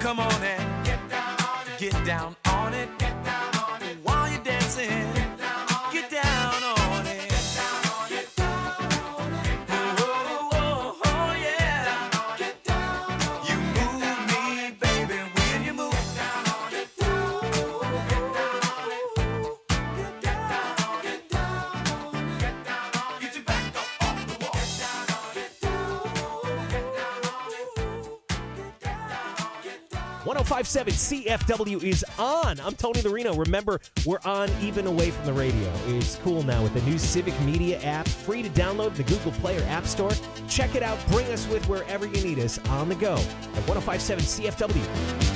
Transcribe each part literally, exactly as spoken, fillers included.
Come on and get down on it. Get down on it. Get down on it. While you're dancing, get down on it. Get down on it. Get down on it. Get down on it. Oh, oh, oh, yeah. Get down on it. You move me, baby, when you move. Get down on it. Get down on it. Get down on it. Get down on it. Get down on it. Get your back up off the wall. Get down on it. Get down on it. Get down on it. Get down on it. one oh five point seven C F W is on. I'm Tony Lorino. Remember, we're on even away from the radio. It's cool now with the new Civic Media app, free to download the Google Play or App Store. Check it out. Bring us with wherever you need us on the go at one oh five point seven C F W.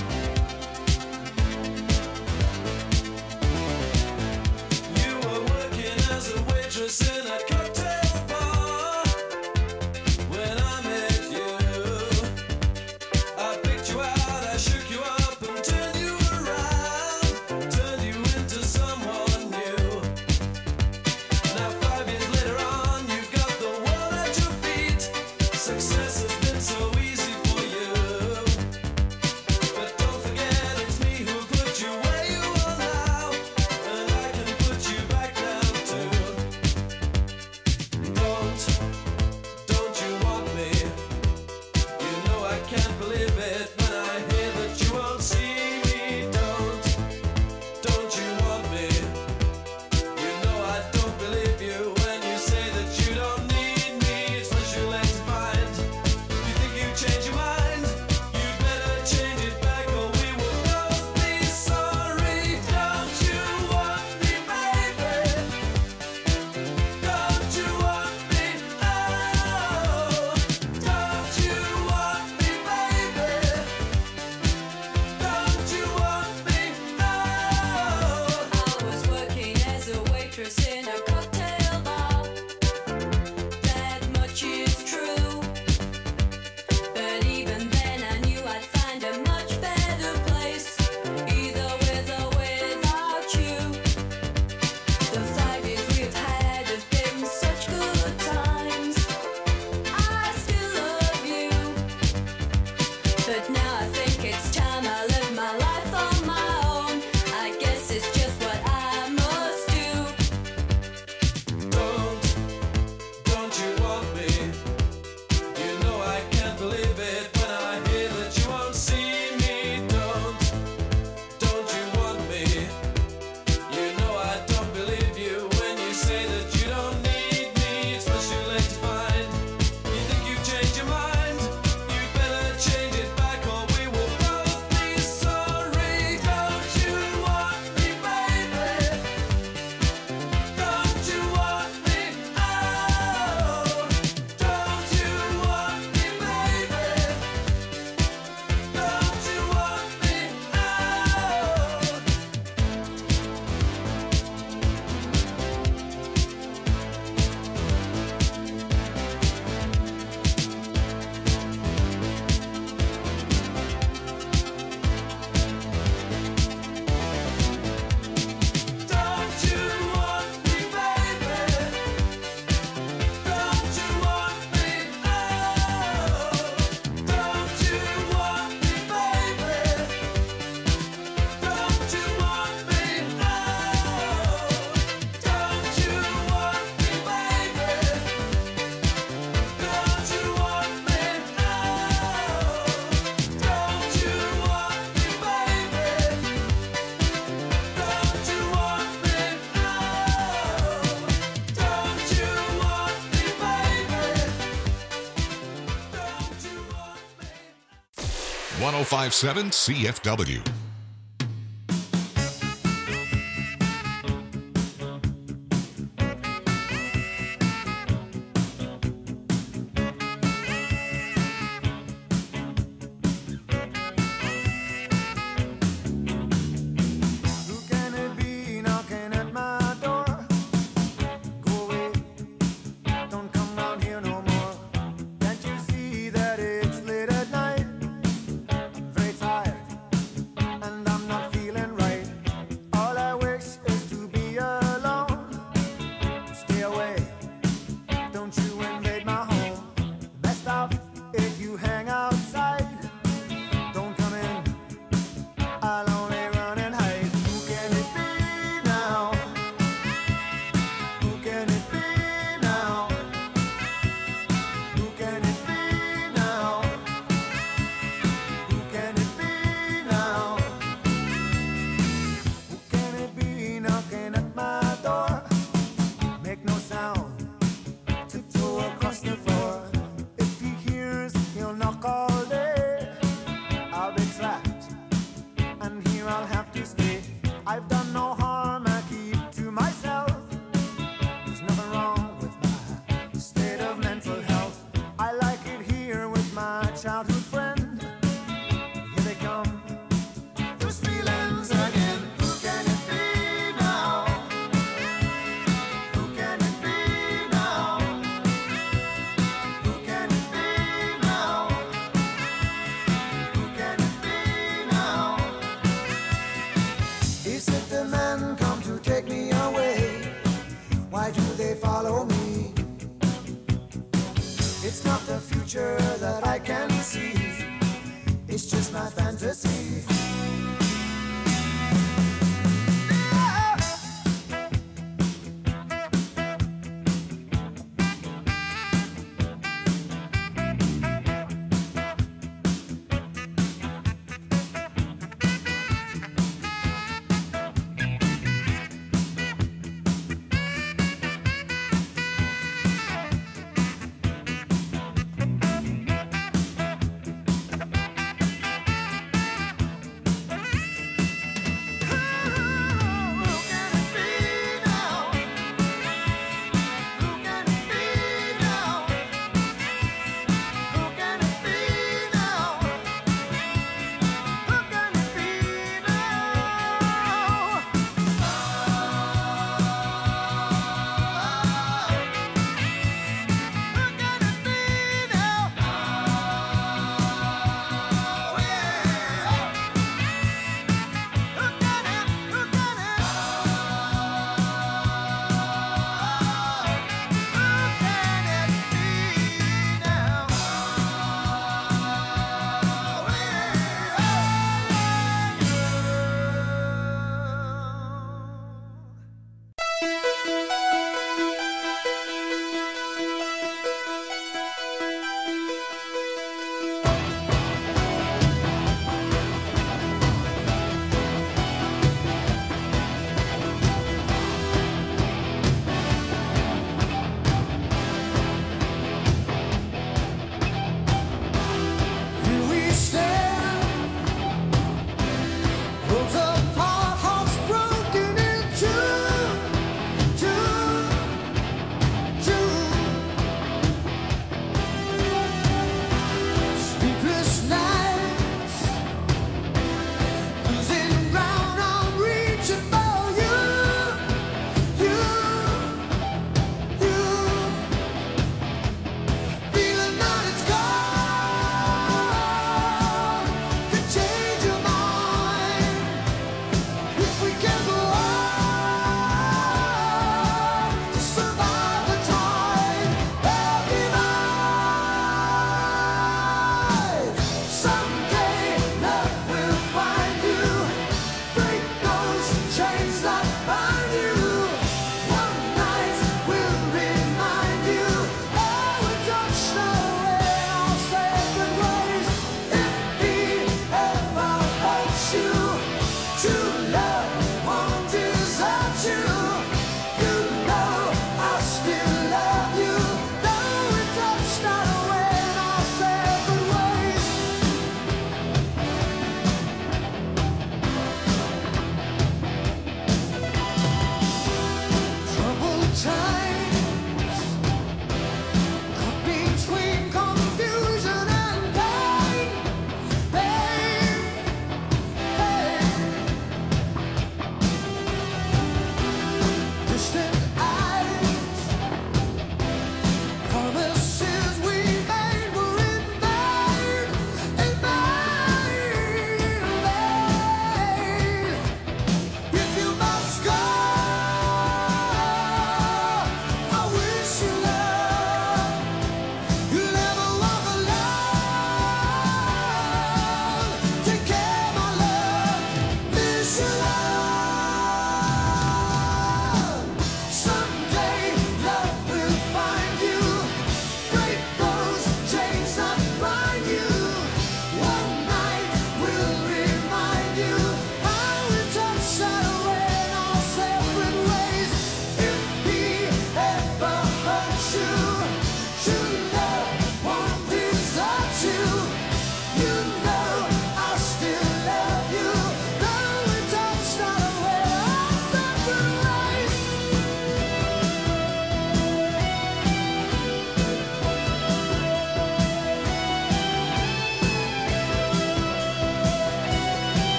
You were working as a waitress in a cocktail bar. When I met you, I picked you out, I shook you up and turned you around, turned you into someone new. Now five years later on, you've got the world at your feet. Success has been so easy for you. But don't forget it's me who put you where you are now, and I can put you back down too. Don't, don't you want me? You know I can't believe it when I hear that you won't see me. Don't, don't you want me? You know I don't believe you when you say that you don't need me. It's much too late to find. You think you change your mind? You'd better change it back or we will both be sorry. Don't you want me, baby? Don't you want me? Oh, don't you want me, baby? Don't you want me? Oh. I was working as a waitress in a cocktail bar. That much is true. But even then I knew I'd find a much better place, either with or without you. The five years we've had have been such good times. I still love you. But now I think it's time I live my life on my own. I guess it's just what I must do. Don't, don't you want me? You know I can't believe it when I hear that you won't see me. Don't, don't you want me? You know I don't believe you when you say that you don't need me. It's much too late to find. You think you've changed your mind? You better change it back or we will both be sorry. Don't you want me, baby? Don't you want me? Oh, don't you want me, baby? Don't you want me? Oh. Don't you want me, baby? Don't you want me? Oh, don't you want me, baby? Don't you want me? Oh, don't you want me, baby? Don't you want me? Oh, don't you want me, baby? Don't you want me? Oh, don't you want me, baby? Don't you want me? one oh five point seven C F W. Who can it be knocking at my door? Go away, don't come down here no more. Can't you see that it's late at night? I'm very tired. future that I can see. It's just my fantasy.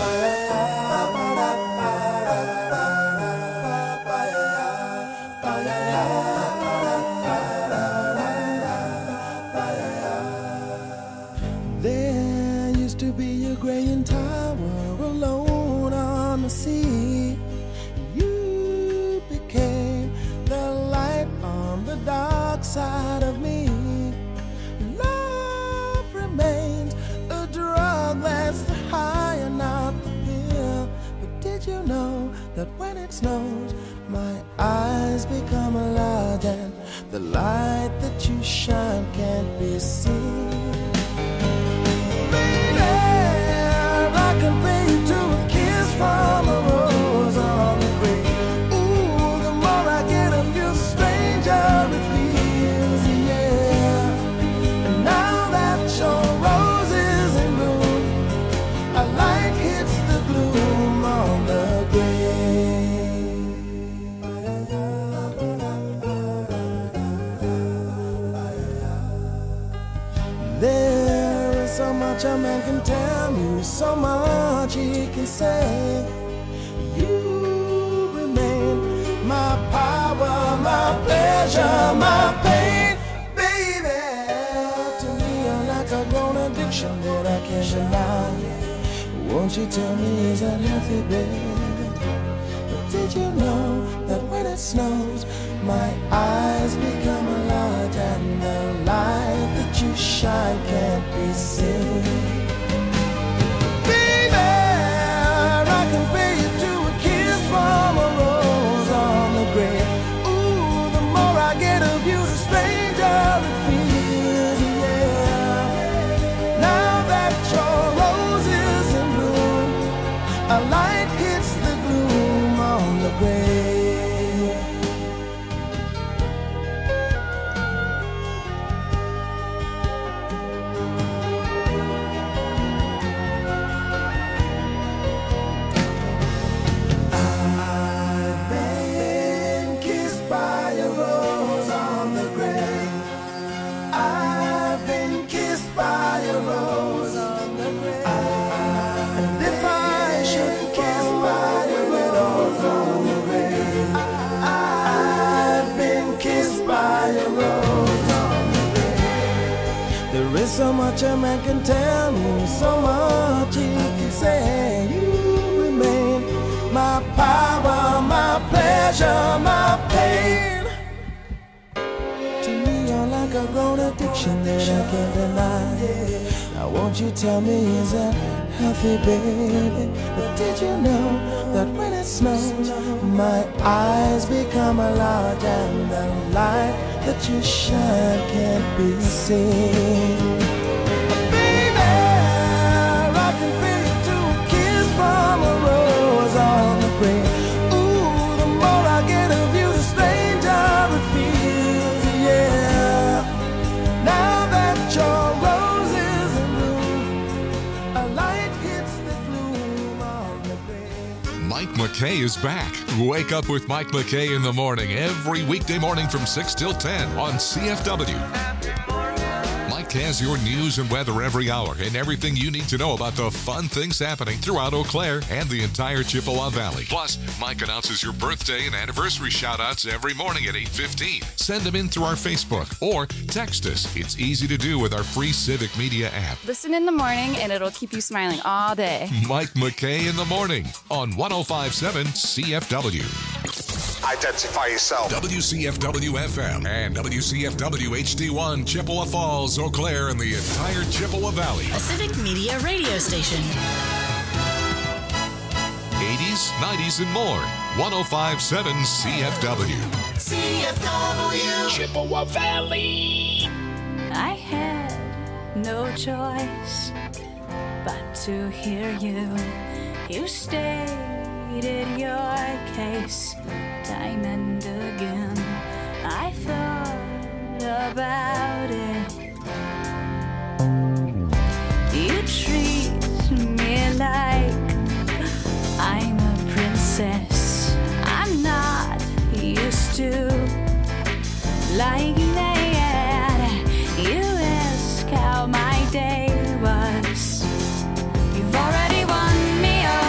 There used to be a graying tower alone on the sea. You became the light on the dark side of me. Love remains a drug that's the high and not the pill. But did you know that when it snows, my eyes become large and the light that you shine can't be seen? I can pay you to a kiss from a rose on the grave. Ooh, the more I get of you, the stranger it feels, yeah. And now that your rose is in bloom, a light hits the gloom on the grave. There is so much a man can tell me, so much he can say. You remain my power, my pleasure, my pain, baby. To me, you're like a grown addiction that I can't deny. Won't you tell me, is that healthy, baby? But did you know that when it snows, my eyes become large and the light that you shine can't be seen? From a rose on the grave. Ooh, the more I get of you, the stranger it feels, yeah. Now that your rose is in bloom, a light hits the gloom on the grave. There is so much a man can tell me, so much he can say. You remain my power, my pleasure, my pain. To me, you're like a grown addiction that I can't deny. Now won't you tell me, is that healthy, baby? But did you know that when it snows, my eyes become large and the light that you shine can't be seen? Baby, I can pay you to a kiss from a rose on the grave. Ooh, the more I get of you, the stranger it feels, yeah. Now that your rose is in bloom, a light hits the gloom on the grave. Mike McKay is back. Wake up with Mike McKay in the morning every weekday morning from six till ten on C F W. Mike has your news and weather every hour and everything you need to know about the fun things happening throughout Eau Claire and the entire Chippewa Valley. Plus, Mike announces your birthday and anniversary shout-outs every morning at eight fifteen. Send them in through our Facebook or text us. It's easy to do with our free Civic Media app. Listen in the morning and it'll keep you smiling all day. Mike McKay in the morning on one oh five point seven C F W. Identify yourself. W C F W F M and W C F W H D one, Chippewa Falls, Eau Claire, and the entire Chippewa Valley. A Civic Media radio station. eighties, nineties, and more. one oh five point seven C F W. C F W. Chippewa Valley. I had no choice but to hear you. You stated your case time and again. I thought about it. You treat me like I'm a princess. I'm not used to like that. You ask how my day was. You've already won me over.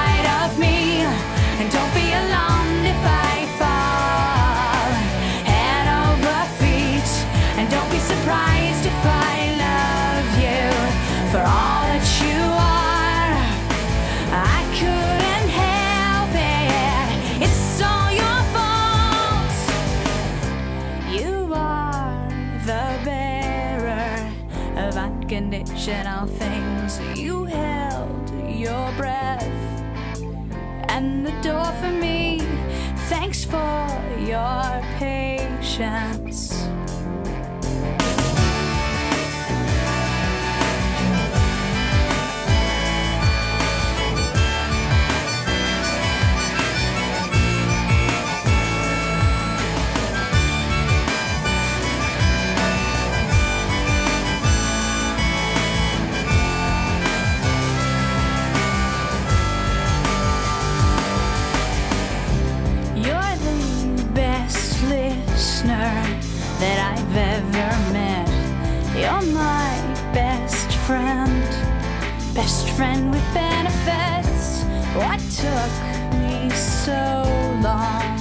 spite of me. And don't be alarmed if I fall head over feet. And don't be surprised if I love you for all that you are. I couldn't help it, it's all your fault. You are the bearer of unconditional things. You held your breath and the door for me. Thanks for your patience. You're the best listener that I've ever met. You're my best friend, best friend with benefits. What took me so long?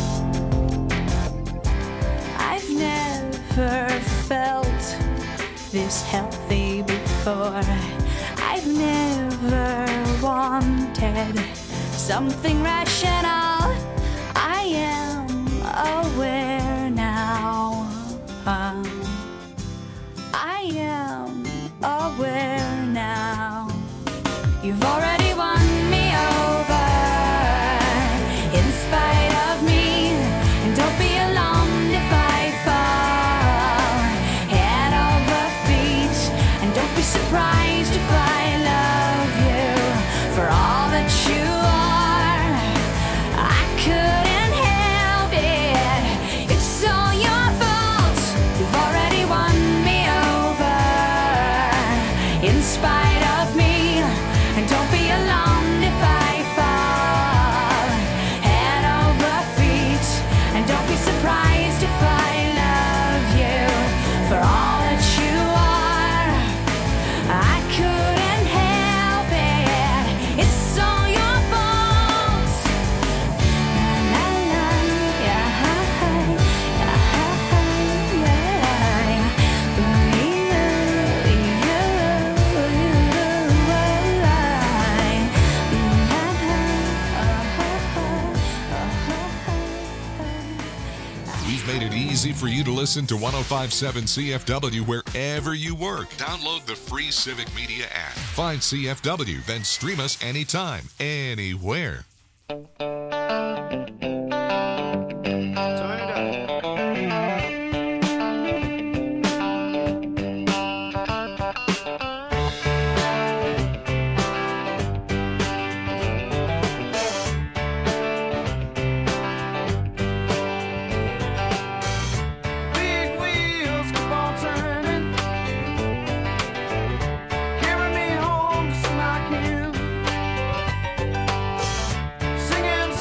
I've never felt this healthy before. I've never wanted something rational. I am aware now. Um, I am aware now. You've already won me over in spite of me. And don't be alarmed if I fall head over feet. And don't be surprised if I love you for all that you are. I couldn't help it, it's all your fault. You've already won me over in spite of me. And don't be alarmed if I fall head over feet. And don't be surprised if I love you for all that you are. I couldn't help it, it's all your fault. La, la, yeah, We've made it easy for you to listen to one oh five point seven C F W wherever you work. Download the free Civic Media app. Find C F W, then stream us anytime, anywhere. Big wheels keep on turning, carry me home to smack you, singing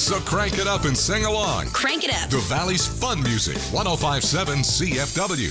So crank it up and sing along. Crank it up. The Valley's fun music. one oh five point seven C F W.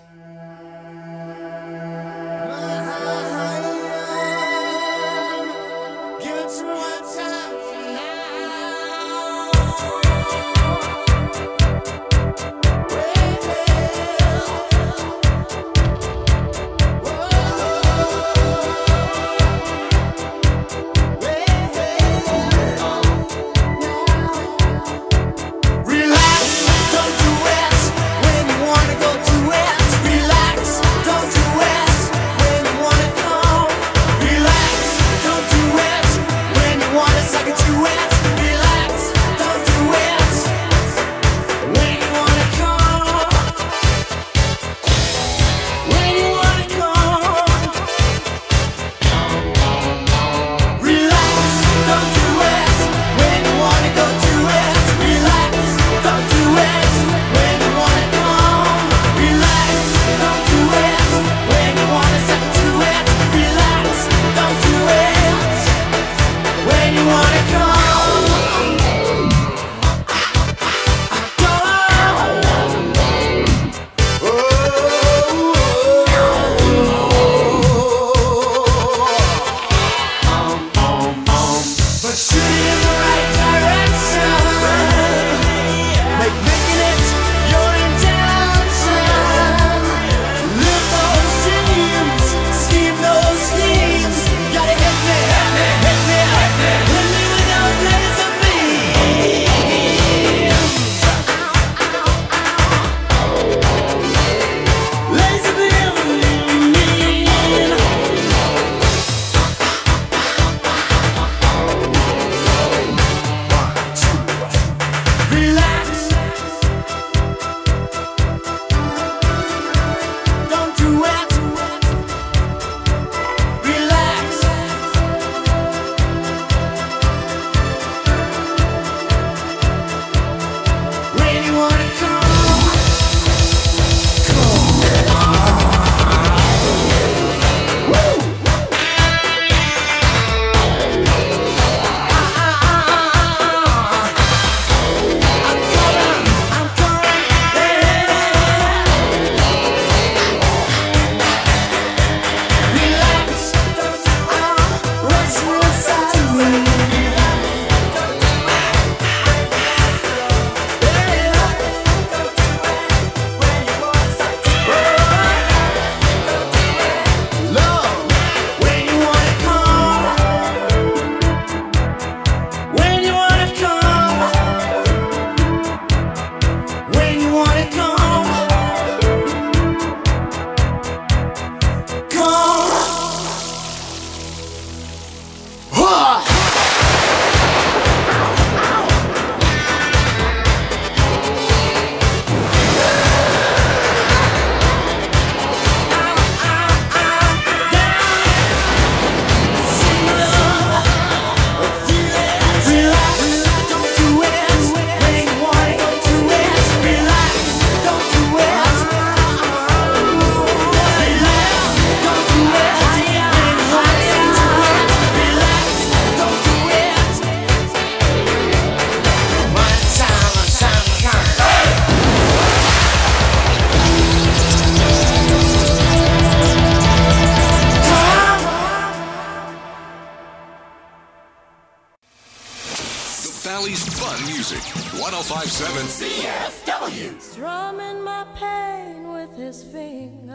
Valley's fun music. one oh five point seven C F W. Strumming my pain with his fingers,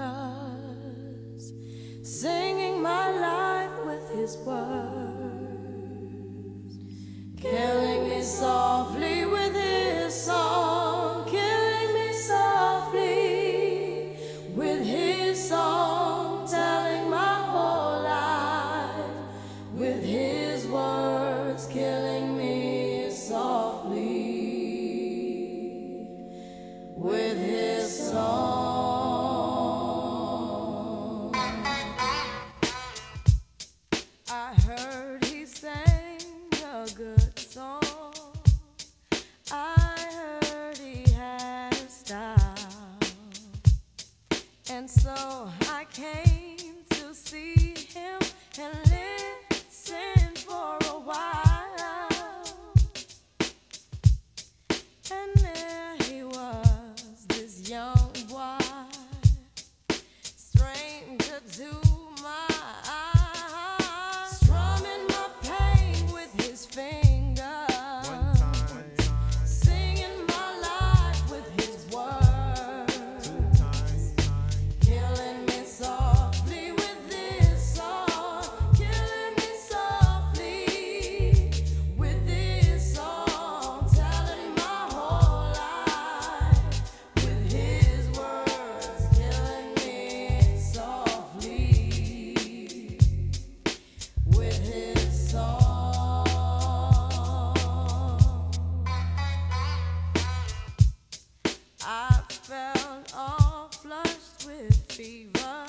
singing my life with his words, killing me softly with his song, killing me softly with his song, telling my whole life with his words, killing me softly with his song. I heard he sang a good song. I heard he had a style, and so I came to see him and listen for a while. And there he was, this young boy, stranger to my eyes, strumming my pain with his fingers, singing my life with his words, killing me softly with this song, killing me softly with this song, telling my whole life with his words, killing me softly with his song. I felt all flushed with fever,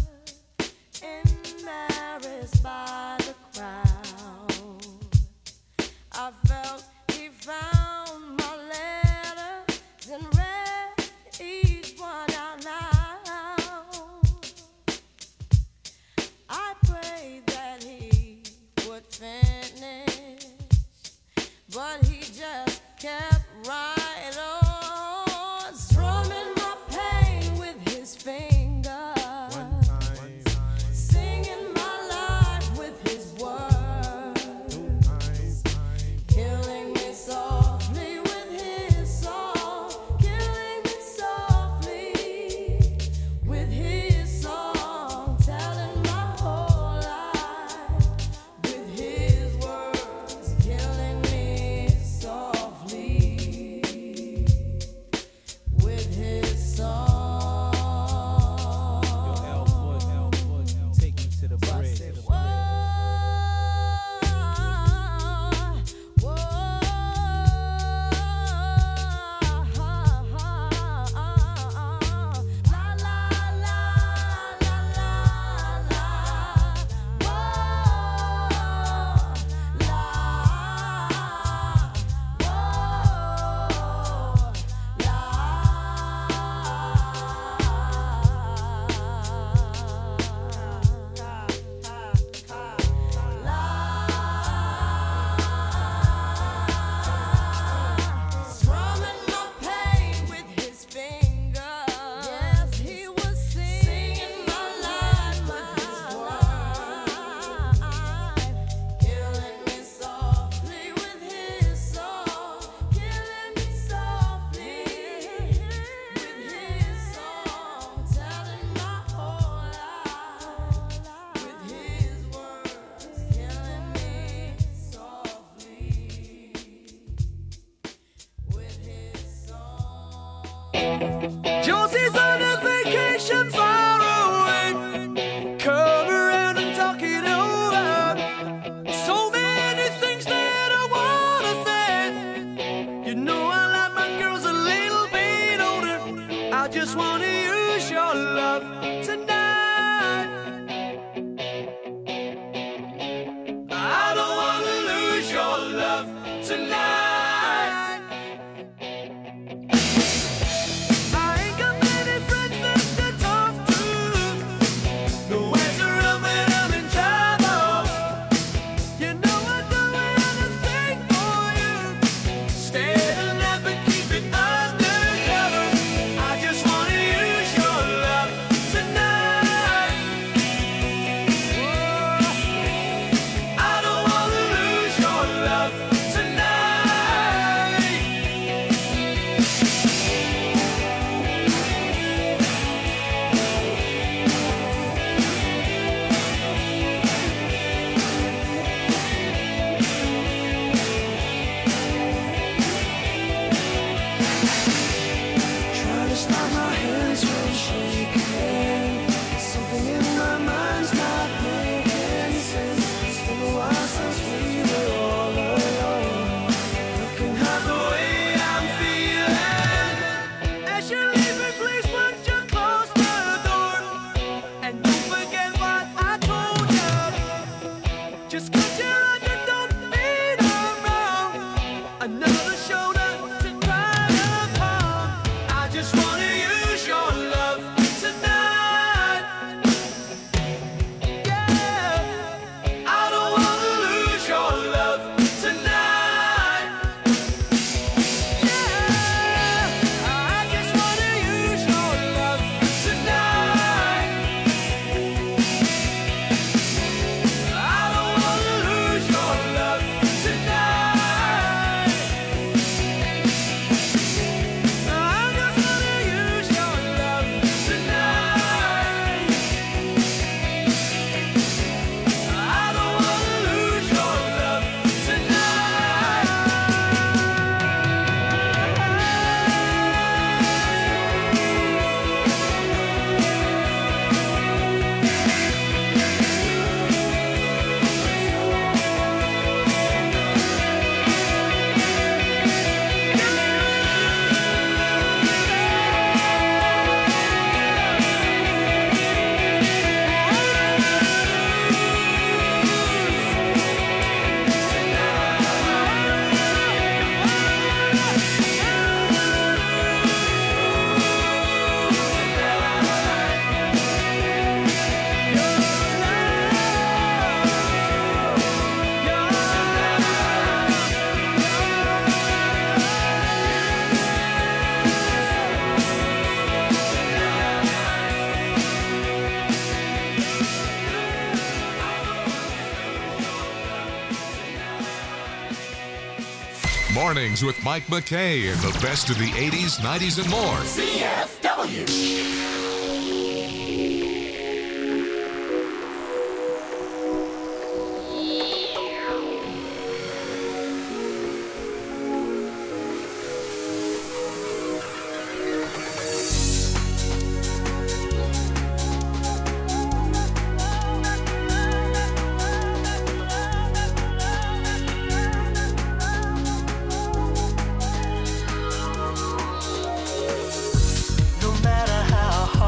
embarrassed by the crowd. I felt he found my letters and read each one out loud. I prayed that he would finish, but he just kept right on, strumming my pain with his fingers, singing my life with his words, killing me softly with his song, killing me softly with his song, telling my whole life with his words, killing me softly with his song. Take you to the bridge. Whoa, whoa, la la la la la la, whoa, la, strumming my pain with his fingers. Yes, he was singing my life with his words, killing me softly with his song, killing me softly with his song, telling my whole life with his words, killing me softly with his song. Josie's on a vacation far away. Come around and talk it over. So many things that I wanna say. You know I like my girls a little bit older. I just wanna use your love tonight. I don't wanna lose your love tonight. I ain't got many friends left to talk to. Nowhere to run when I'm in trouble. You know I'd do anything for you. Stay alive and keep it undercover. I just wanna use your love tonight. Mornings with Mike McKay and the best of the eighties, nineties, and more. C F W. No matter how hard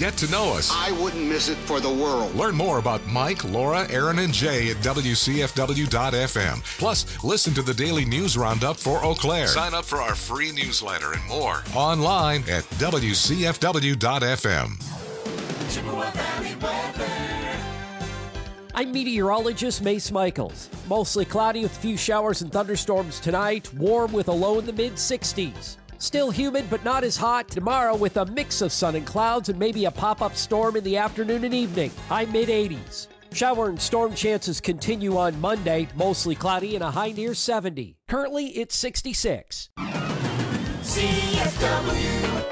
Get to know us. I wouldn't miss it for the world. Learn more about Mike, Laura, Aaron, and Jay at W C F W dot F M. Plus, listen to the daily news roundup for Eau Claire. Sign up for our free newsletter and more online at W C F W dot F M. I'm meteorologist Mace Michaels. Mostly cloudy with a few showers and thunderstorms tonight. Warm with a low in the mid sixties. Still humid but not as hot tomorrow with a mix of sun and clouds and maybe a pop-up storm in the afternoon and evening. High mid eighties. Shower and storm chances continue on Monday. Mostly cloudy and a high near seventy. Currently it's sixty-six. C F W.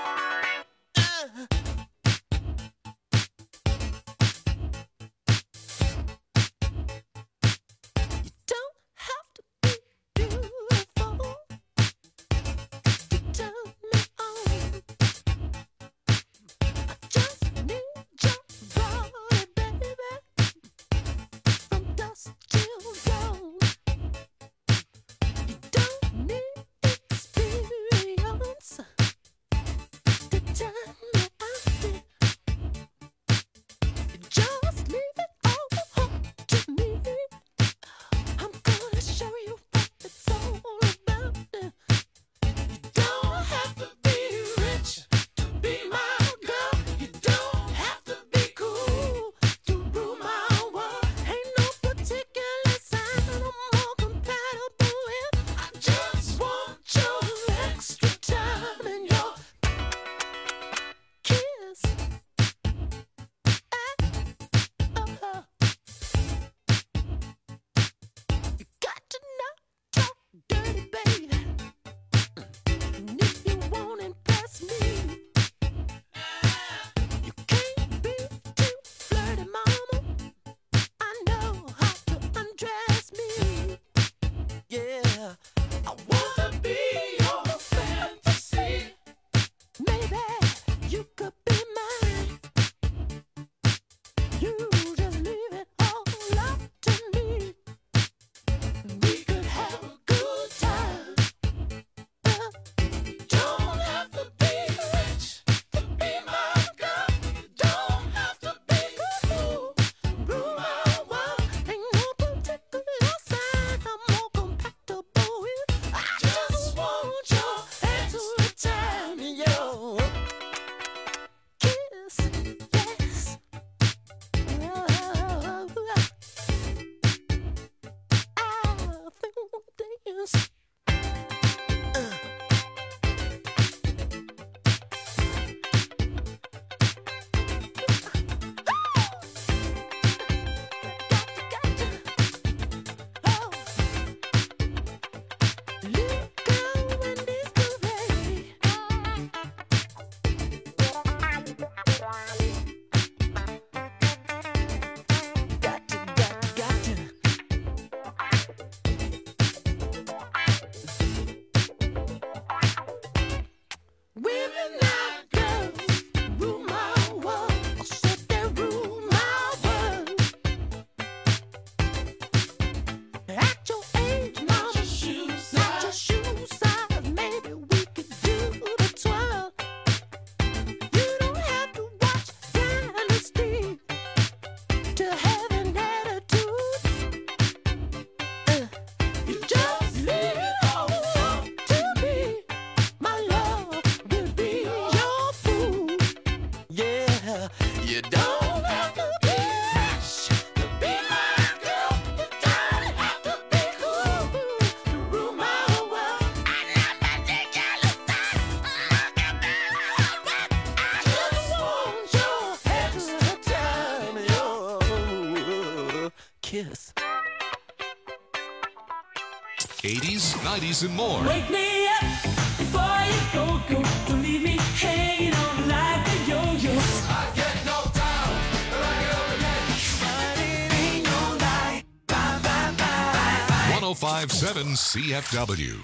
eighties, nineties, and more. Wake me up before you go, go. Don't leave me hanging on like a yo-yo. I get knocked down, but I get up again. But it ain't no lie. Bye, bye, bye, bye. one oh five point seven C F W.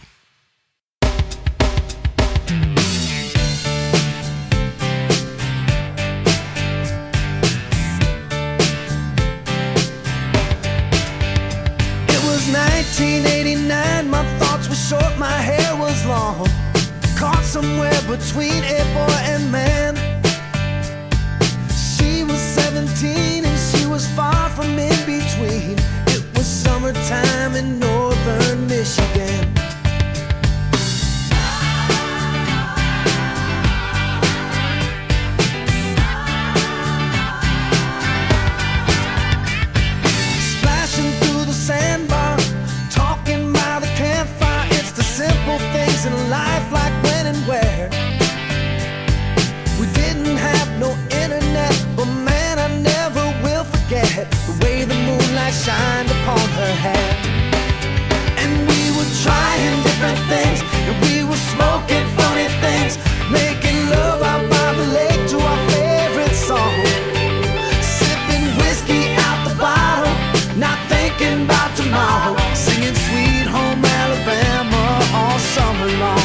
nineteen eighty-nine, my thoughts were short, my hair was long. Caught somewhere between a boy and man. eighteen and she was far from in between. It was summertime in northern Michigan. Splashing through the sandbar, talking by the campfire. It's the simple things in life, like when and where. We didn't have no internet, but man, I never will forget the way the moonlight shined upon her hair. And we were trying different things, and we were smoking funny things, making love out by the lake to our favorite song, sipping whiskey out the bottle, not thinking about tomorrow, singing Sweet Home Alabama all summer long.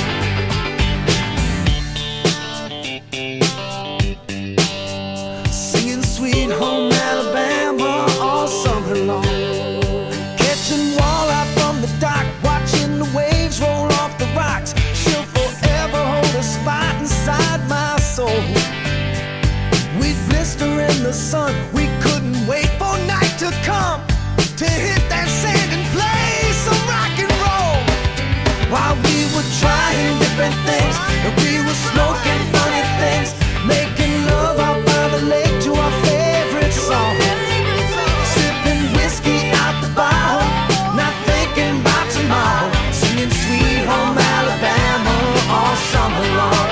Singing Sweet Home Alabama all summer long. Catching walleye from the dock, watching the waves roll off the rocks. She'll forever hold a spot inside my soul. We'd blister in the sun, we couldn't wait for night to come to hit that sand and play some rock and roll. While we were trying different things, and we were smoking funny things, making love out by the lake to our favorite song, sipping whiskey out the bottle, not thinking about tomorrow, singing Sweet Home Alabama all summer long.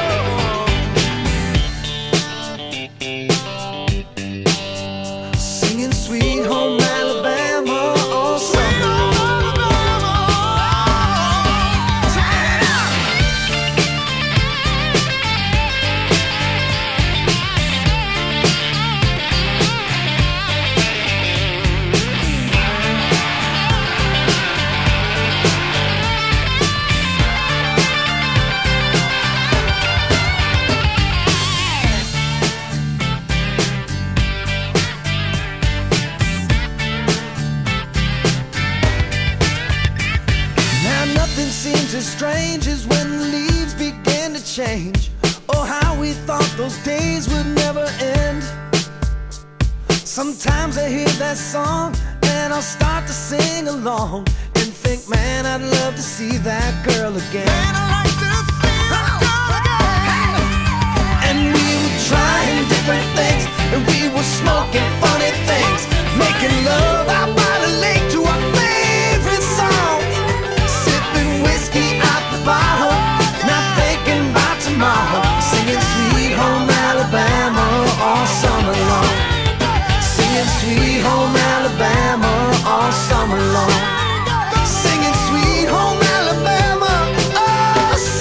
Singing Sweet Home Alabama all summer long. Now nothing seems as strange as when the leaves begin to change. Oh, how we thought those days would never end. Sometimes I hear that song and I'll start to sing along and think, man, I'd love to see that girl again. Man, I'd like to see that girl again. And we were trying different things, and we were smoking funny things, making love out by the lake to our favorite songs, sipping whiskey out the bottle, not thinking about tomorrow, singing Sweet Home Alabama all summer long. Singing Sweet Home Alabama all summer long. Singing Sweet Home Alabama all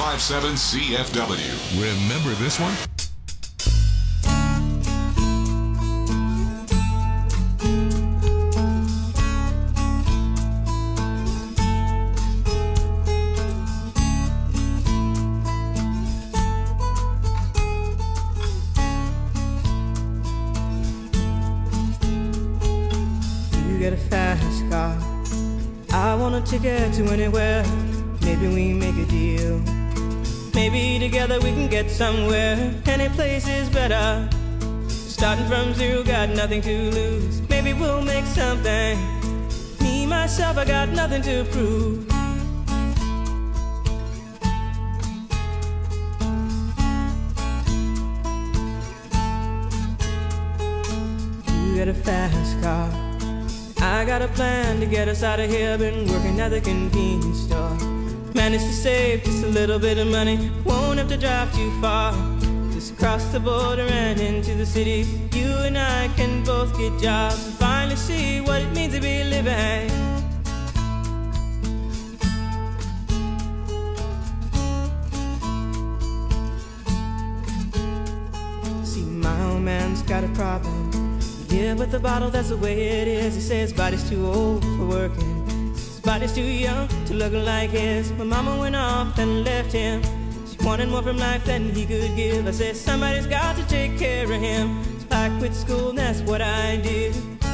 five seven C F W. Remember this one? Get a fast car. I want a ticket to anywhere. Maybe we make a deal. Maybe together we can get somewhere. Any place is better. Starting from zero, got nothing to lose. Maybe we'll make something. Me, myself, I got nothing to prove. You got a fast car. I got a plan to get us out of here. Been working at the convenience store. Managed to save just a little bit of money. Won't have to drive too far. Just cross the border and into the city. You and I can both get jobs and finally see what it means to be living. See, my old man's got a problem. Yeah, with the bottle, that's the way it is. He says his body's too old for working. His body's too young to look like his. My mama went off and left him. She wanted more from life than he could give. I said, somebody's got to take care of him. So I quit school and that's what I did.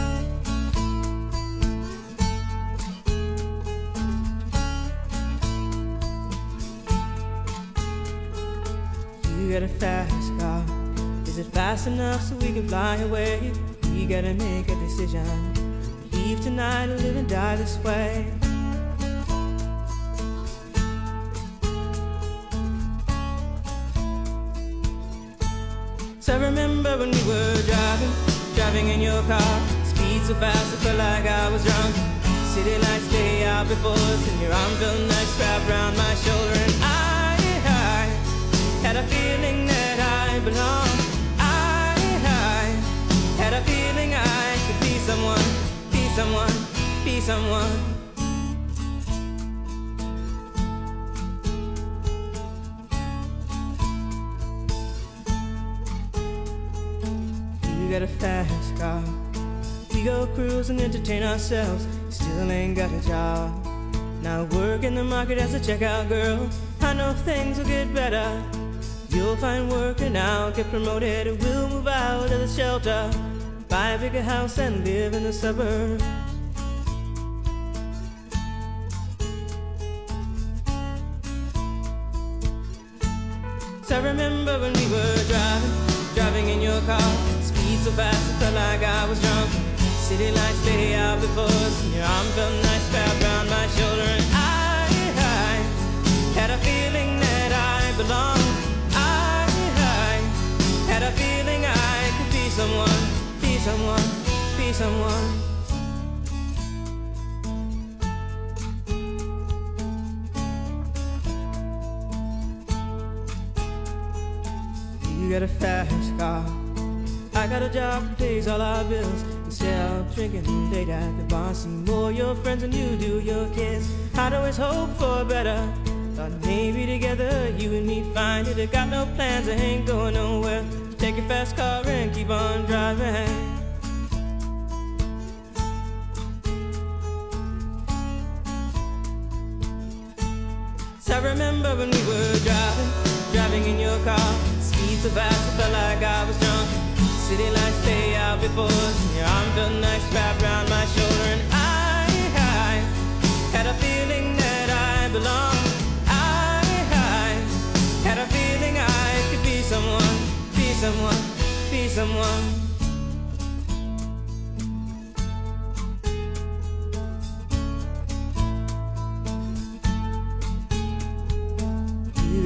You got a fast car. Is it fast enough so we can fly away? We gotta make a decision. Leave tonight or live and die this way. So I remember when we were driving, driving in your car. Speed so fast I felt like I was drunk. City lights lay out before us, and your arm felt nice wrapped around my shoulder. And I, I had a feeling that I belonged. Had a feeling I could be someone, be someone, be someone. You got a fast car. We go cruise and entertain ourselves. Still ain't got a job. Now work in the market as a checkout girl. I know things will get better. You'll find work and I'll get promoted. We'll move out of the shelter, buy a bigger house and live in the suburbs. So I remember when we were driving, driving in your car. Speed so fast I felt like I was drunk. City lights lay out before us, and your arm felt nice wrapped around my shoulder. And I, I had a feeling that I belonged. Had a feeling I could be someone, be someone, be someone. You got a fast car. I got a job that pays all our bills. Instead of drinking late at the bar, see more your friends than you do your kids. I'd always hope for better. Thought maybe together you and me find it. I got no plans, I ain't going nowhere. Take your fast car and keep on driving. So I remember when we were driving, driving in your car. Speed so fast I felt like I was drunk. City lights lay out before us, and your arm felt nice wrapped around my shoulder. And I, I had a feeling that I belonged. I, I had a feeling I could be someone, be someone, be someone.